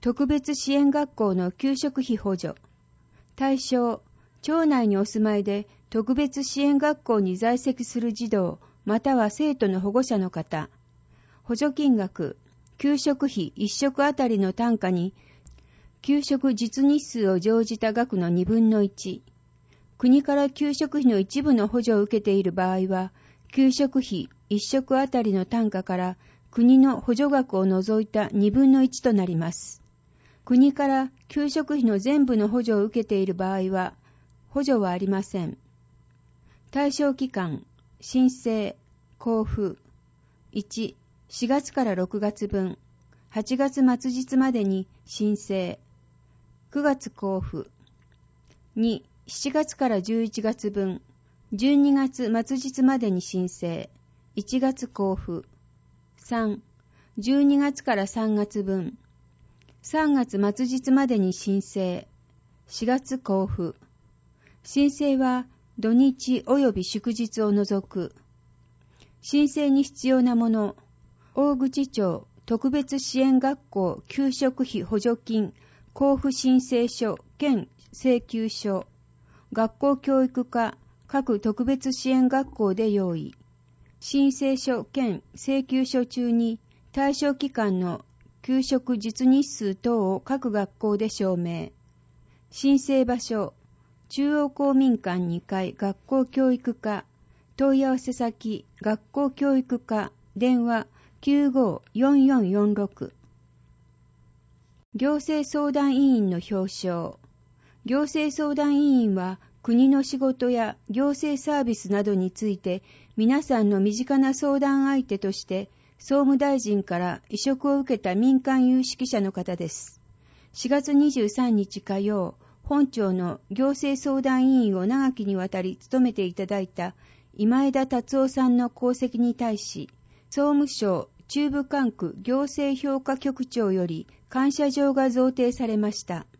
特別支援学校の給食費補助。対象、町内にお住まいで特別支援学校に在籍する児童または生徒の保護者の方。補助金額、給食費1食あたりの単価に給食実日数を乗じた額の2分の1。国から給食費の一部の補助を受けている場合は、給食費1食あたりの単価から国の補助額を除いた2分の1となります。国から給食費の全部の補助を受けている場合は、補助はありません。対象期間、申請、交付。1、4月から6月分、8月末日までに申請、9月交付。2、7月から11月分、12月末日までに申請、1月交付。3、12月から3月分、3月末日までに申請、4月交付。申請は土日及び祝日を除く。申請に必要なもの、大口町特別支援学校給食費補助金交付申請書兼請求書、学校教育課各特別支援学校で用意。申請書兼請求書中に対象期間の給食実日数等を各学校で証明。申請場所、中央公民館2階学校教育課、問い合わせ先、学校教育課、電話954446。行政相談委員の表彰。行政相談委員は国の仕事や行政サービスなどについて皆さんの身近な相談相手として総務大臣から委嘱を受けた民間有識者の方です。4月23日火曜、本庁の行政相談委員を長きにわたり務めていただいた今枝達夫さんの功績に対し、総務省中部管区行政評価局長より感謝状が贈呈されました。